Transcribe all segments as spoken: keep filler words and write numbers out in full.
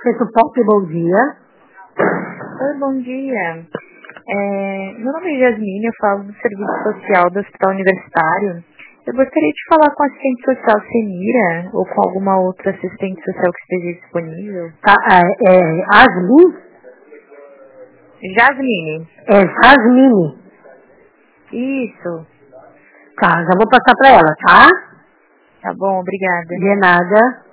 Centro Pop, bom dia. Oi, bom dia. É, meu nome é Jasmine, eu falo do Serviço Social do Hospital Universitário. Eu gostaria de falar com a assistente social Senira ou com alguma outra assistente social que esteja disponível. Tá, é, é Asmin? Jasmine. É Jasmine. Isso. Tá, já vou passar pra ela, tá? Tá bom, obrigada. De nada.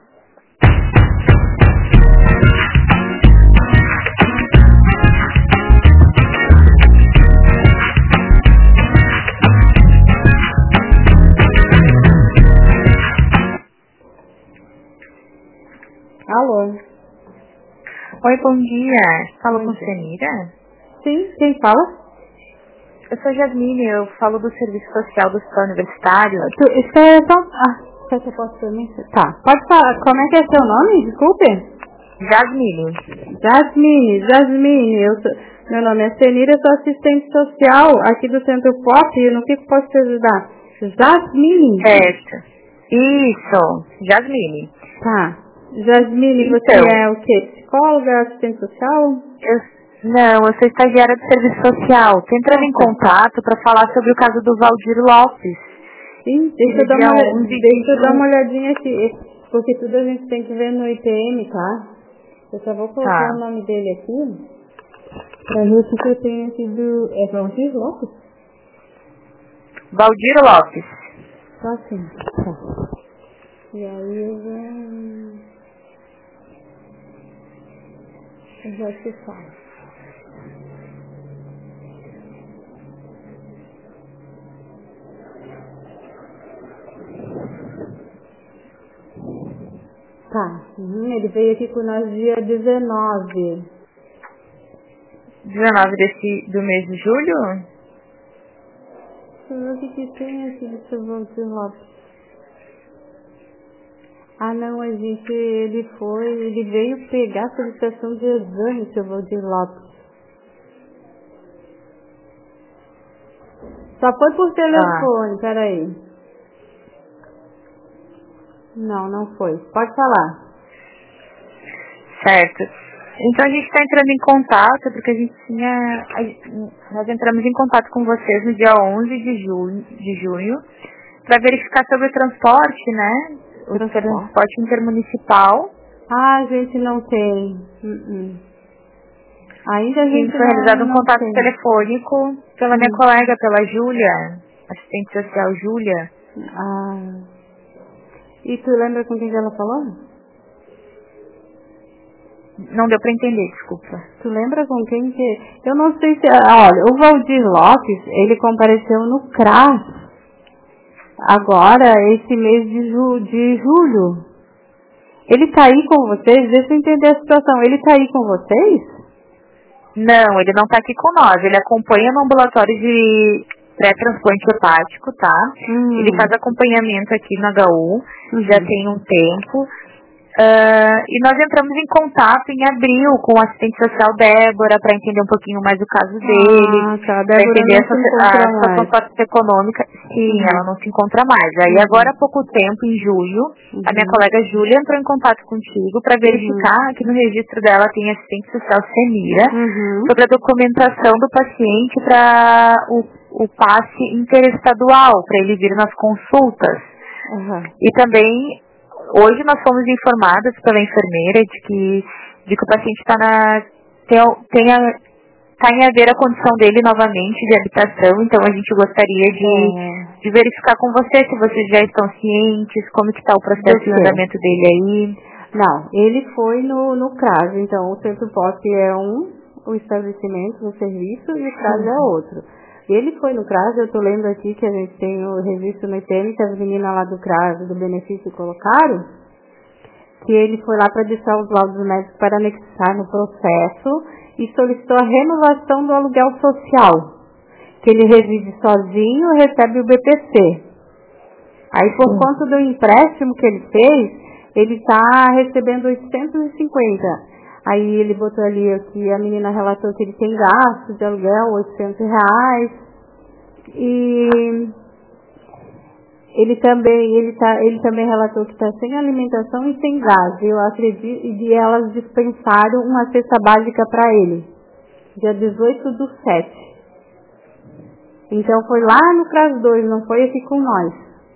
Alô? Oi, bom dia. Falo Bom com dia. Senira? Sim, quem fala? Eu sou Jasmine, eu falo do Serviço Social do Hospital Universitário. Tu, espera só... Ah, será que eu posso também? Tá, pode falar. Como é que é seu nome? Desculpe. Jasmine. Jasmine, Jasmine. Eu sou, meu nome é Senira, eu sou assistente social aqui do Centro Pop. E no que que posso te ajudar? Jasmine. Certo. Isso, Jasmine. Tá. Jasmine, Então, você é o quê? Psicóloga, assistente social? Eu, não, eu sou estagiária do Serviço Social. Tô entrando em contato para falar sobre o caso do Valdir Lopes. Sim, deixa eu, No dar dia uma, olha- onze de deixa eu dar uma julho. olhadinha aqui, porque tudo a gente tem que ver no I P M, tá? Eu só vou colocar Tá. o nome dele aqui, pra ver o que que eu tenho aqui do... É Valdir Lopes? Valdir Lopes. Tá sim, tá. E aí eu já... Eu já te falo. Tá, uhum, ele veio aqui com nós dia dezenove. dezenove desse, do mês de julho? Deixa eu ver o que que tem aqui do seu Valdir Lopes. Ah, não, a gente, ele foi, ele veio pegar a solicitação de exame, seu Valdir Lopes. Só foi por Ah, telefone, peraí. Não, não foi. Pode falar. certo. Então a gente está entrando em contato porque a gente tinha... a- nós entramos em contato com vocês no dia onze de junho, de junho para verificar sobre o transporte, né? O Transporte? transporte intermunicipal. Ah, a gente não tem. Uh-uh. Ainda a Sim, gente foi realizado não, um não contato tem. telefônico pela minha Hum. colega, pela Júlia, assistente social Júlia. Ah. E tu lembra com quem que ela falou? Não deu para entender, desculpa. Tu lembra com quem que... Eu não sei se... Olha, o Valdir Lopes, ele compareceu no C R A S agora, esse mês de, ju... de julho. Ele tá aí com vocês? Deixa eu entender a situação. Ele tá aí com vocês? Não, ele não está aqui com nós. Ele acompanha no ambulatório de pré-transplante hepático, tá? Hum. Ele faz acompanhamento aqui no H U, Uhum. já tem um tempo. Ah, e nós entramos em contato em abril com a assistente social Débora para entender um pouquinho mais o caso dele, Ah, tá. A para Débora entender não a, se soci- encontra a situação mais. socioeconômica. Sim, Uhum. ela não se encontra mais. Aí Uhum. agora há pouco tempo, em julho, a minha Uhum. colega Júlia entrou em contato contigo para verificar que no registro dela tem assistente social Senira Uhum. sobre a documentação do paciente para o, o passe interestadual, para ele vir nas consultas. Uhum. E também, hoje nós fomos informadas pela enfermeira de que, de que o paciente está na, tem, tem a, tá em haver a condição dele novamente de habitação, então a gente gostaria de, É. de verificar com você se vocês já estão cientes, como que está o processo Do de quê? andamento dele aí. Não, ele foi no, no C R A S, então o Centro Pop é um, o estabelecimento, o serviço, e o C R A S é outro. Ele foi no C R A S, eu tô lendo aqui que a gente tem o registro no I P M, que as meninas lá do C R A S, do benefício, colocaram, que ele foi lá para deixar os laudos médicos para anexar no processo e solicitou a renovação do aluguel social, que ele reside sozinho e recebe o B P C. Aí, por Sim. conta do empréstimo que ele fez, ele está recebendo oitocentos e cinquenta. Aí ele botou ali que a menina relatou que ele tem gasto de aluguel, oitocentos reais. E Ele também, ele, tá, ele também relatou que está sem alimentação e sem gás. Eu acredito, e elas dispensaram uma cesta básica para ele. Dia dezoito do sete. Então foi lá no CRAS dois, não foi aqui com nós.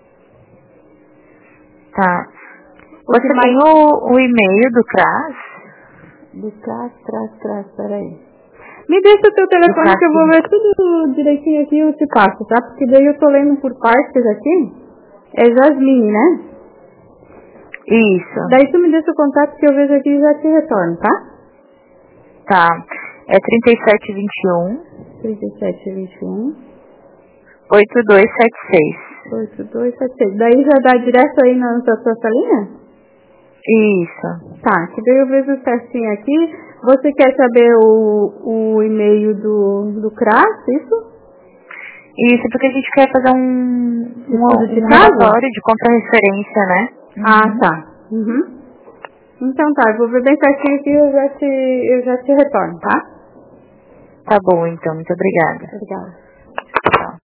Tá. Você tem mais... o, o e-mail do CRAS? Do CRAS, CRAS, CRAS, peraí. Me deixa o teu telefone que eu vou ver tudo direitinho aqui e eu te passo, tá? Porque daí eu tô lendo por partes aqui. É Jasmine, né? Isso. Daí tu me deixa o contato que eu vejo aqui e já te retorno, tá? Tá. É trinta e sete vinte e um. trinta e sete vinte e um. oito dois sete seis. oito dois sete seis. Daí já dá direto aí na sua salinha? Isso. Tá, que daí eu vejo certinho aqui. Você quer saber o, o e-mail do, do CRAS, isso? Isso, porque a gente quer fazer um, um, um relatório de contra-referência, né? Uhum. Ah, tá. Uhum. Então tá, eu vou ver bem certinho aqui e eu já te, eu já te retorno, tá? Tá bom, então. Muito obrigada. Obrigada.